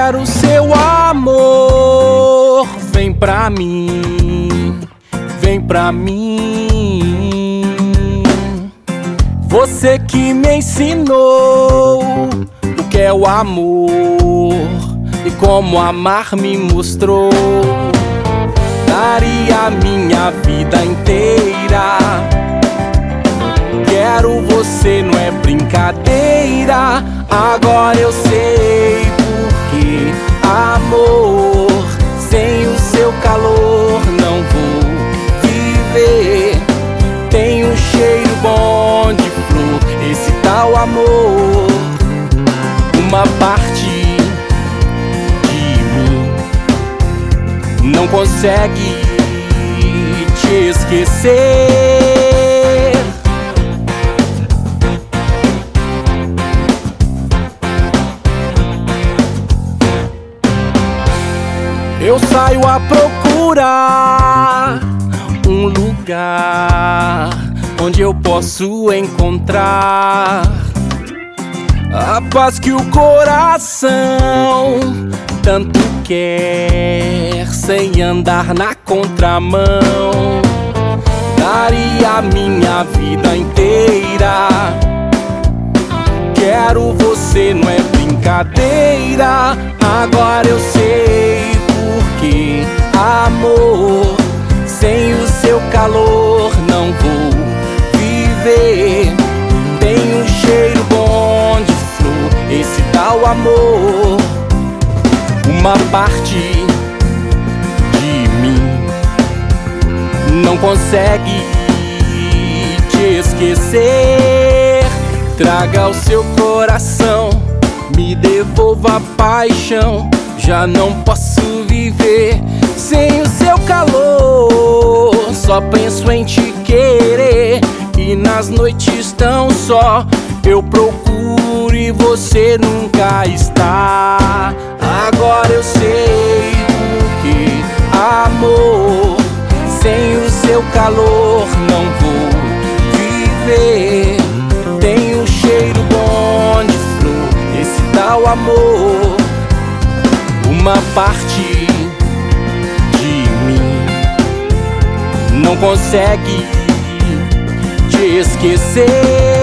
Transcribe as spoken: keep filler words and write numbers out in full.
quero seu amor. Vem pra mim, vem pra mim. Você que me ensinou o que é o amor e como amar me mostrou. Daria minha vida inteira. Quero você, não é brincadeira. Agora eu sei porque amor, sem o seu calor não vou viver. Tem um cheiro bom de flor, esse tal amor. Uma parte de mim não consegue te esquecer. Eu saio a procurar um lugar onde eu posso encontrar a paz que o coração tanto quer, sem andar na contramão. Daria minha vida inteira. Quero você, não é brincadeira. Agora eu sei porque amor, sem o seu calor não vou viver. Tem um cheiro bom de flor, esse tal amor. Uma parte de mim não consegue te esquecer. Traga o seu coração, me devolva a paixão. Já não posso viver sem o seu calor. Só penso em te querer, e nas noites tão só eu procuro e você nunca está. Agora eu sei porque amor, sem o seu calor não vou viver. Tem um cheiro bom de flor, esse tal amor. Uma parte de mim não consegue te esquecer.